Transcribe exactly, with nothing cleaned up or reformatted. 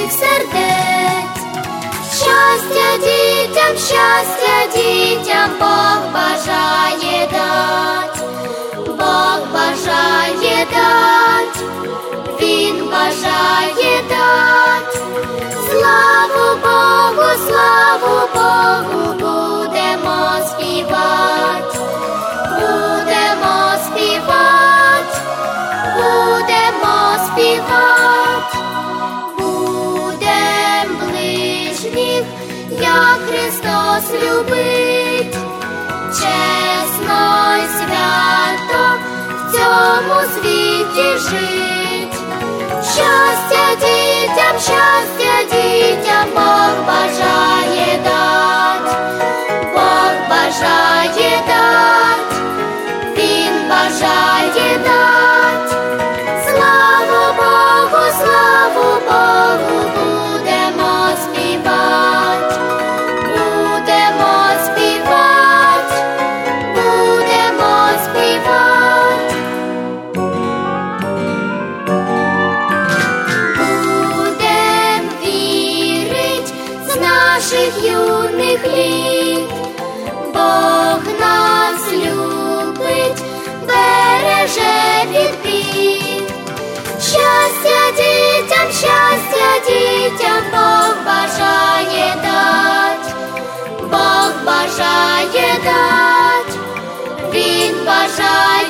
всіх сердець. Щастя дітям, щастя дітям Бог бажає дать, Бог бажає дать, Він бажає дать. Славу Богу, славу Богу, будемо співати, будемо співати, будемо співати. Будем ближніх, як Христос любить, чесно й свято в цьому світі жить. Щастя дітям, щастя дітям Бог бажає дать, Бог бажає дать, Він бажає дать. Славу Богу, славу Богу, будемо співати, будемо співати, будемо співати. Будем вірить з наших юних літ, Бог нас любить, береже від бід. Щастя дітям, щастя дітям Бог бажає дать, Бог бажає дать, Він бажає